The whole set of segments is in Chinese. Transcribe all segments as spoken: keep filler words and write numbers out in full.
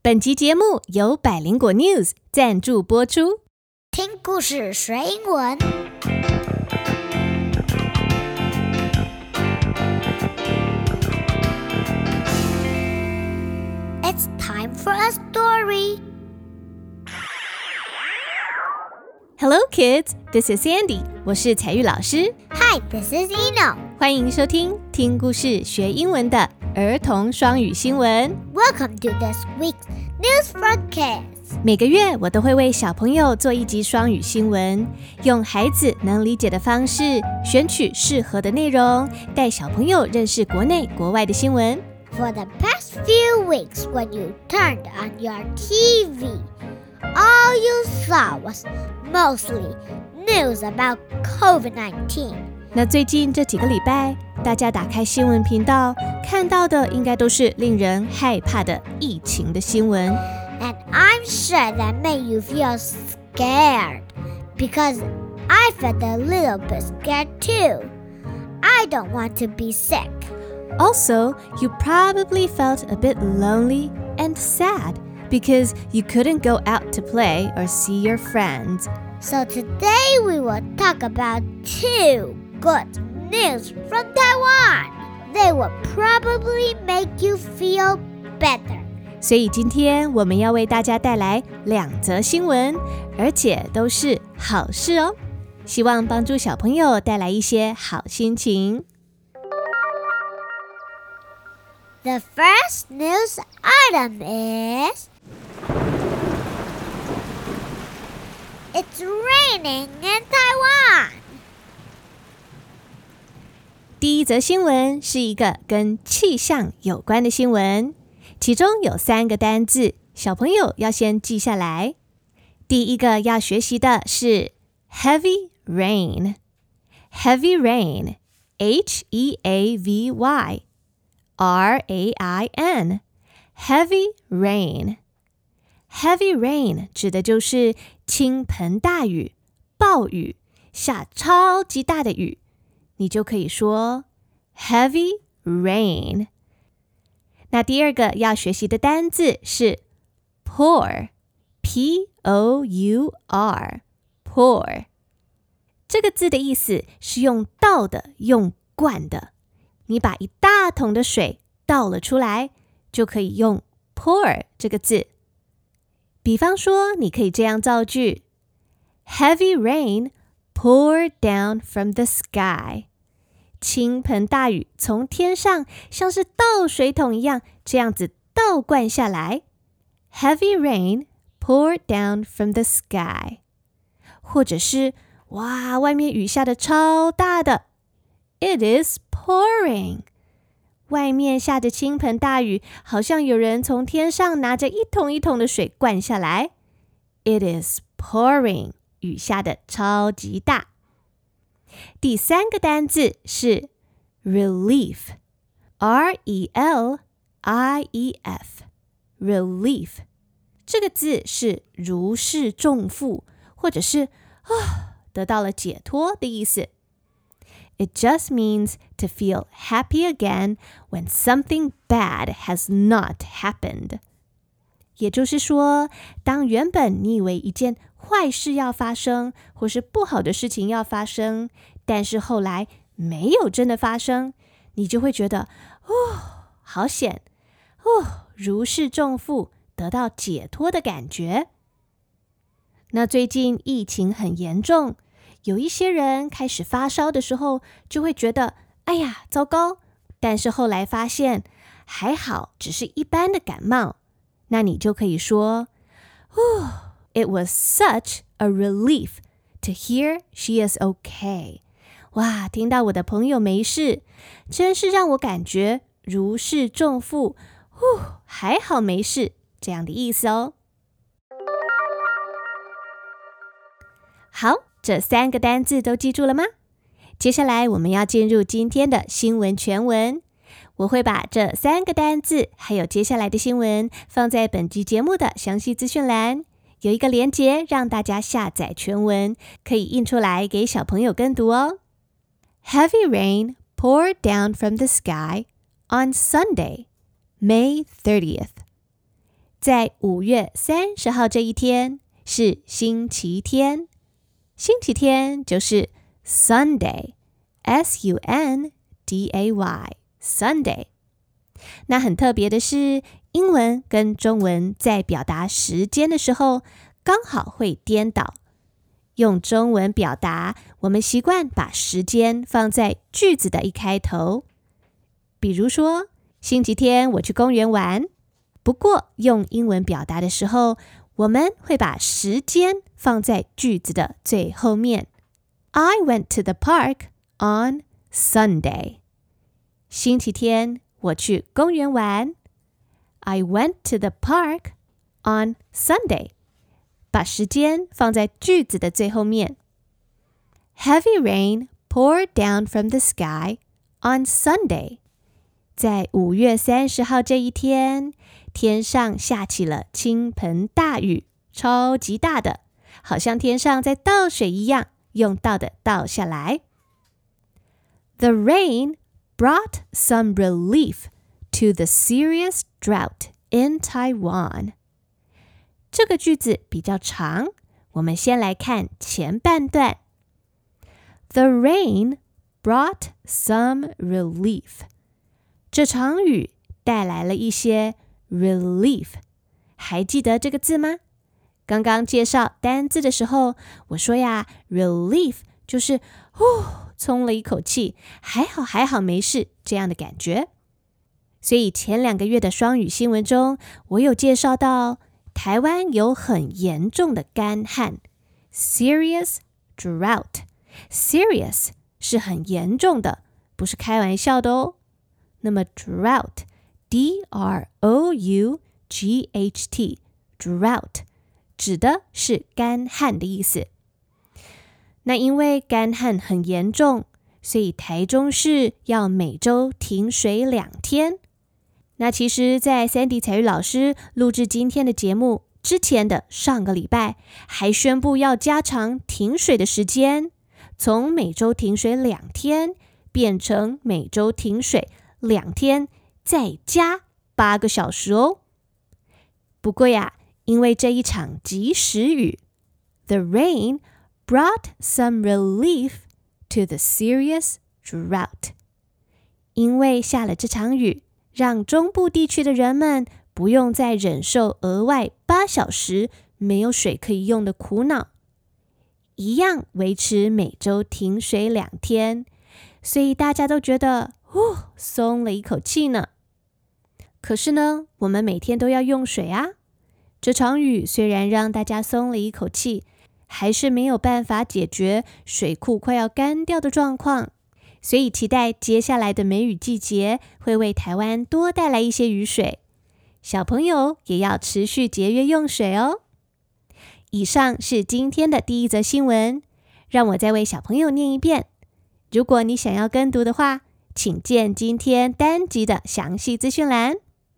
本集节目由百灵果 News 赞助播出。 听故事学英文。It's time for a story. Hello kids, this is Sandy. 我是彩玉老师。 Hi, this is Eno. 欢迎收听听故事学英文的儿童双语新闻。 Welcome to this week's News for Kids. 每个月我都会为小朋友做一集双语新闻，用孩子能理解的方式选取适合的内容，带小朋友认识国内国外的新闻。 For the past few weeks, when you turned on your T V, all you saw was mostly news about COVID nineteen. 那最近这几个礼拜，大家打开新闻频道，看到的应该都是令人害怕的疫情的新闻。 And I'm sure that made you feel scared, because I felt a little bit scared too. I don't want to be sick. Also, you probably felt a bit lonely and sad because you couldn't go out to play or see your friends. So today we will talk about two good news from Taiwan. They will probably make you feel better. 所以今天我们要为大家带来两则新闻，而且都是好事哦，希望帮助小朋友带来一些好心情。 The first news item is It's raining in Taiwan. 第一则新闻是一个跟气象有关的新闻，其中有三个单字，小朋友要先记下来。第一个要学习的是 heavy rain. Heavy rain, H E A V Y R A I N. Heavy rain. Heavy rain 指的就是倾盆大雨、暴雨，下超级大的雨，你就可以说 heavy rain。那第二个要学习的单字是 pour, P O U R, pour。这个字的意思是用倒的，用灌的。你把一大桶的水倒了出来，就可以用 pour 这个字。比方说，你可以这样造句 Heavy rain poured down from the sky. 倾盆大雨从天上像是倒水桶一样，这样子倒灌下来。Heavy rain poured down from the sky. 或者是，哇，外面雨下得超大的。It is pouring. 外面下着倾盆大雨，好像有人从天上拿着一桶一桶的水灌下来。It is pouring. 雨下得超级大。第三个单字是 relief, R E L I E F, relief。这个字是如释重负，或者是、啊、得到了解脱的意思。It just means to feel happy again when something bad has not happened. 也就是说，当原本你以为一件坏事要发生，或是不好的事情要发生，但是后来没有真的发生，你就会觉得，哦，好险，哦，如释重负，得到解脱的感觉。那最近疫情很严重，有一些人开始发烧的时候，就会觉得，哎呀，糟糕，但是后来发現，还好，只是一般的感冒。那你就可以说 oh, It was such a relief to hear she is okay. 哇，听到我的朋友没事，真是让我感觉如释重负，呼，还好没事，这样的意思哦。好，这三个单字都记住了吗？接下来我们要进入今天的新闻全文。我会把这三个单字还有接下来的新闻放在本集节目的详细资讯栏，有一个连结让大家下载全文，可以印出来给小朋友跟读哦。Heavy rain poured down from the sky on Sunday, May thirtieth. 在五月三十号这一天是星期天，星期天就是 Sunday， S U N D A Y， Sunday。那很特别的是，英文跟中文在表达时间的时候刚好会颠倒。用中文表达，我们习惯把时间放在句子的一开头。比如说，星期天我去公园玩。不过用英文表达的时候，我们会把时间放在句子的最后面。I went to the park on Sunday。星期天我去公园玩。I went to the park on Sunday。把时间放在句子的最后面。Heavy rain poured down from the sky on Sunday。在五月三十号这一天，天上下起了倾盆大雨，超级大的，好像天上在倒水一样，用倒的倒下来。The rain brought some relief to the serious drought in Taiwan。这个句子比较长，我们先来看前半段。The rain brought some relief。这场雨带来了一些 relief。还记得这个字吗？刚刚介绍单字的时候，我说呀 relief 就是呼松了一口气，还好还好没事这样的感觉。所以前两个月的双语新闻中，我有介绍到台湾有很严重的干旱 serious drought。 serious 是很严重的，不是开玩笑的哦。那么 drought D R O U G H T drought 指的是干旱的意思。那因为干旱很严重，所以台中市要每周停水两天。那其实在 Sandy 彩玉老师录制今天的节目之前的上个礼拜，还宣布要加长停水的时间，从每周停水两天变成每周停水两天再加八个小时哦。不过呀，因为这一场及时雨 The rain brought some relief to the serious drought。 因为下了这场雨，让中部地区的人们不用再忍受额外八小时没有水可以用的苦恼，一样维持每周停水两天，所以大家都觉得呼松了一口气呢。可是呢，我们每天都要用水啊。这场雨虽然让大家松了一口气，还是没有办法解决水库快要干掉的状况。所以期待接下来的梅雨季节会为台湾多带来一些雨水。小朋友也要持续节约用水哦。以上是今天的第一则新闻，让我再为小朋友念一遍。如果你想要跟读的话，请见今天单集的详细资讯栏。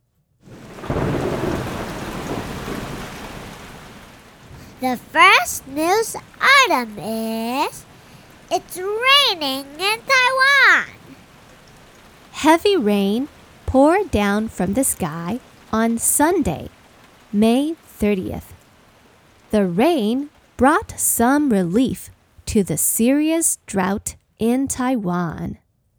The first news item is it's raining in Taiwan. Heavy rain poured down from the sky on Sunday, May thirtieth. The rain brought some relief to the serious drought in Taiwan.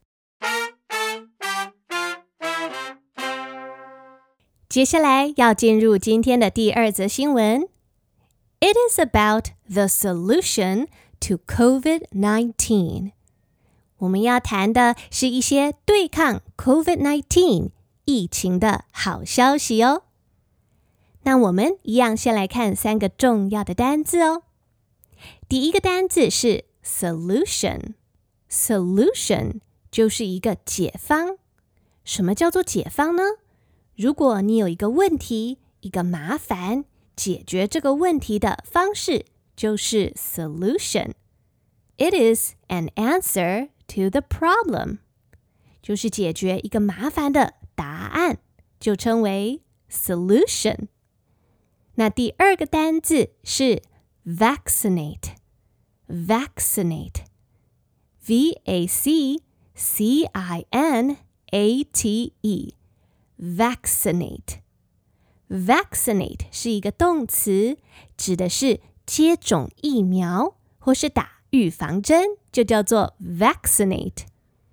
接下来要进入今天的第二则新闻。It is about the solution to COVID nineteen. 我们要谈的是一些对抗 COVID nineteen 疫情的好消息哦。那我们一样先来看三个重要的单字哦。第一个单字是 solution。 solution 就是一个解方。什么叫做解方呢？如果你有一个问题，一个麻烦，解决这个问题的方式就是 solution。 It is an answer to the problem， 就是解决一个麻烦的答案，就称为 solution。 那第二个单字是 vaccinate。 vaccinate V A C C I N A T E Vaccinate vaccinate 是一个动词，指的是接种疫苗或是打预防针，就叫做 vaccinate.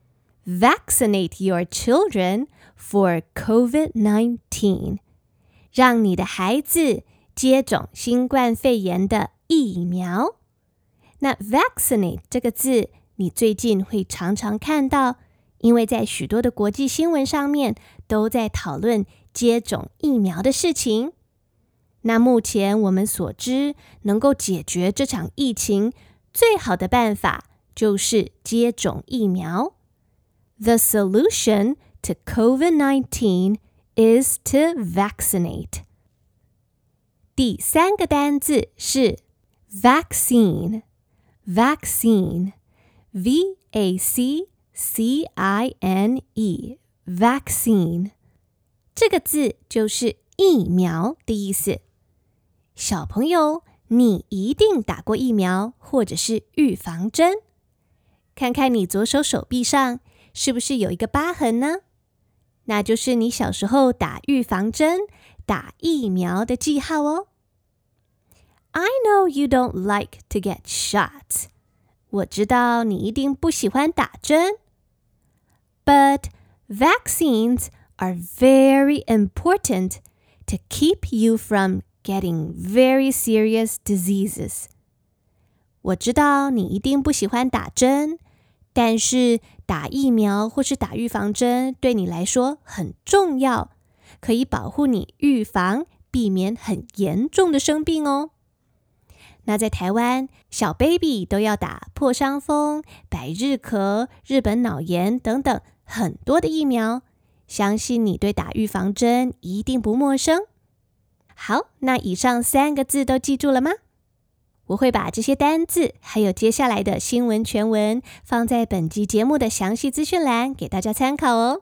Vaccinate your children for covid nineteen. 让你的孩子接种新冠肺炎的疫苗。那 vaccinate 这个字，你最近会常常看到，因为在许多的国际新闻上面都在讨论接种疫苗的事情。那目前我们所知，能够解决这场疫情最好的办法就是接种疫苗。The solution to covid nineteen is to vaccinate. 第三个单字是 vaccine. Vaccine. V A C C I N E. Vaccine. 这个字就是疫苗的意思。小朋友，你一定打过疫苗或者是预防针。看看你左手手臂上是不是有一个疤痕呢？那就是你小时候打预防针、打疫苗的记号哦。I know you don't like to get shot. 我知道你一定不喜欢打针。But vaccines are very important to keep you from getting very serious diseases. 我知道你一定不喜欢打针，但是打疫苗或是打预防针对你来说很重要，可以保护你预防，避免很严重的生病哦。那在台湾，小 baby 都要打破伤风、百日咳、日本脑炎等等很多的疫苗，相信你对打预防针一定不陌生。好，那以上三个字都记住了吗？我会把这些单字还有接下来的新闻全文放在本集节目的详细资讯栏给大家参考哦。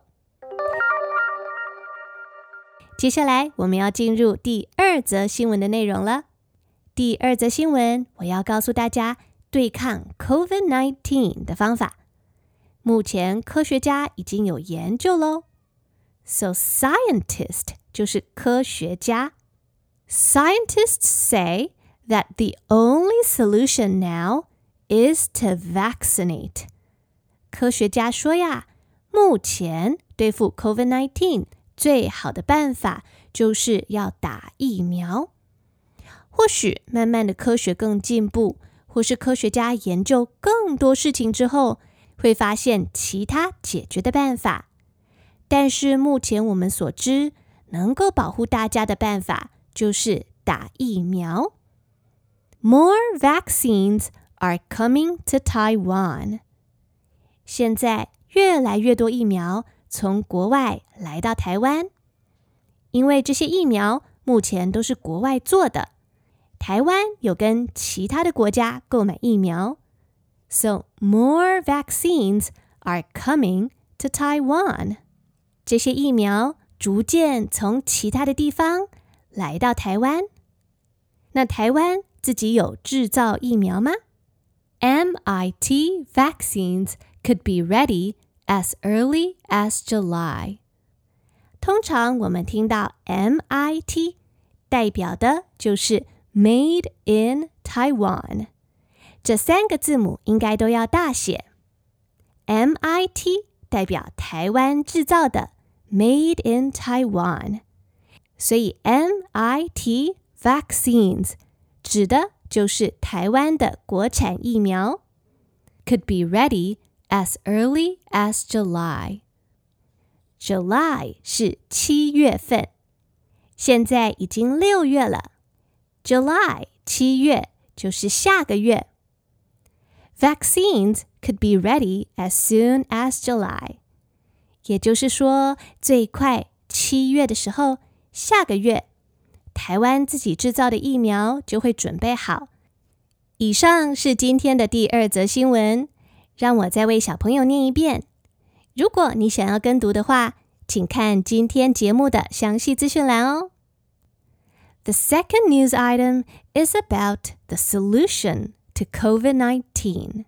接下来我们要进入第二则新闻的内容了。第二则新闻，我要告诉大家对抗 covid nineteen 的方法。目前科学家已经有研究咯。So scientist 就是科学家。Scientists say that the only solution now is to vaccinate. 科学家说呀，目前对付 covid nineteen 最好的办法就是要打疫苗。或许慢慢的科学更进步，或是科学家研究更多事情之后，会发现其他解决的办法。但是目前我们所知，能够保护大家的办法就是打疫苗。More vaccines are coming to Taiwan. 现在越来越多疫苗从国外来到台湾，因为这些疫苗目前都是国外做的，台湾有跟其他的国家购买疫苗。So more vaccines are coming to Taiwan. 这些疫苗逐渐从其他的地方来到台湾。那台湾自己有制造疫苗吗？ M I T vaccines could be ready as early as July. 通常我们听到 M I T 代表的就是 Made in Taiwan. 这三个字母应该都要大写。M I T 代表台湾制造的 Made in Taiwan. 所以 M I T vaccines 指的就是台湾的国产疫苗。Could be ready as early as July. July 是七月份，现在已经六月了。July 七月就是下个月。Vaccines could be ready as soon as July. 也就是说，最快七月的时候，下个月台湾自己制造的疫苗就会准备好。以上是今天的第二则新闻，让我再为小朋友念一遍。如果你想要跟读的话，请看今天节目的详细资讯栏哦。The second news item is about the solution to covid nineteen.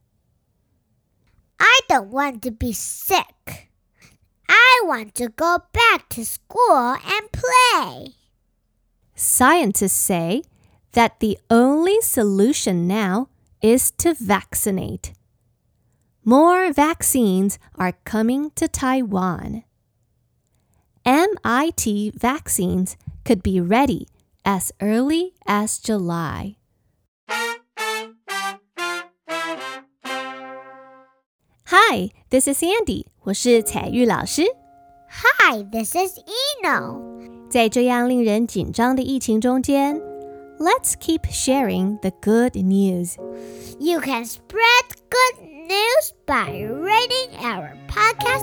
I don't want to be sick. I want to go back to school and play. Scientists say that the only solution now is to vaccinate. More vaccines are coming to Taiwan. M I T vaccines could be ready as early as July. Hi, this is Sandy. 我是彩玉老师。 Hi, this is Eno. 在这样令人紧张的疫情中间 Let's keep sharing the good news. You can spread good news by rating our podcast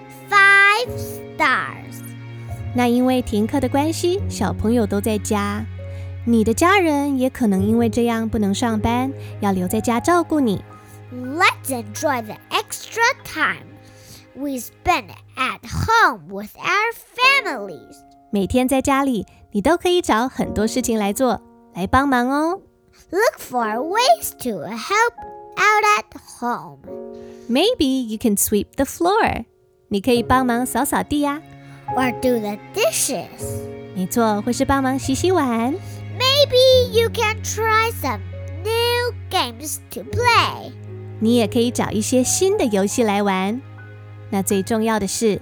five stars. 那因为停课的关系，小朋友都在家。你的家人也可能因为这样不能上班，要留在家照顾你。 Let's enjoy the extra time we spend at home with our families. 每天在家里，你都可以找很多事情来做，来帮忙哦。 Look for ways to help out at home. Maybe you can sweep the floor. 你可以帮忙扫扫地呀。 Or do the dishes. 没错，或是帮忙洗洗碗。 Maybe you can try some new games to play. 你也可以找一些新的游戏来玩。那最重要的是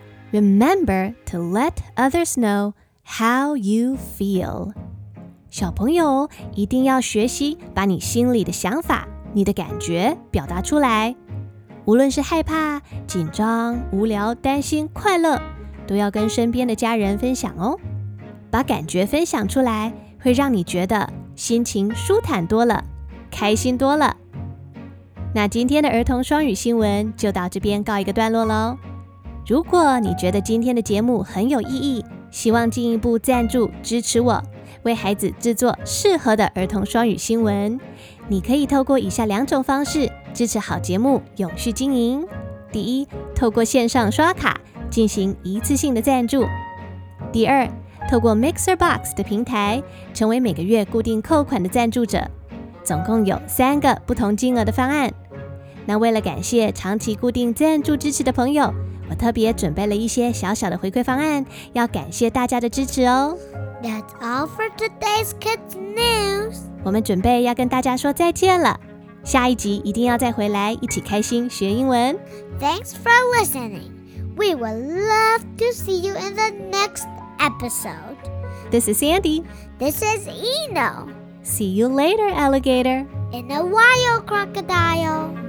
Remember to let others know how you feel. 小朋友一定要学习把你心里的想法、你的感觉表达出来。无论是害怕、紧张、无聊、担心、快乐，都要跟身边的家人分享哦。把感觉分享出来，会让你觉得心情舒坦多了，开心多了。那今天的儿童双语新闻就到这边告一个段落咯。如果你觉得今天的节目很有意义，希望进一步赞助支持我，为孩子制作适合的儿童双语新闻，你可以透过以下两种方式支持好节目永续经营。第一，透过线上刷卡进行一次性的赞助。第二，透过 MixerBox 的平台成为每个月固定扣款的赞助者。总共有三个不同金额的方案。那为了感谢长期固定赞助支持的朋友，我特别准备了一些小小的回馈方案，要感谢大家的支持哦。 That's all for today's kids news. 我们准备要跟大家说再见了，下一集一定要再回来一起开心学英文。 Thanks for listening. We would love to see you in the next episode. This is Sandy. This is Eno. See you later, alligator. In a while, crocodile.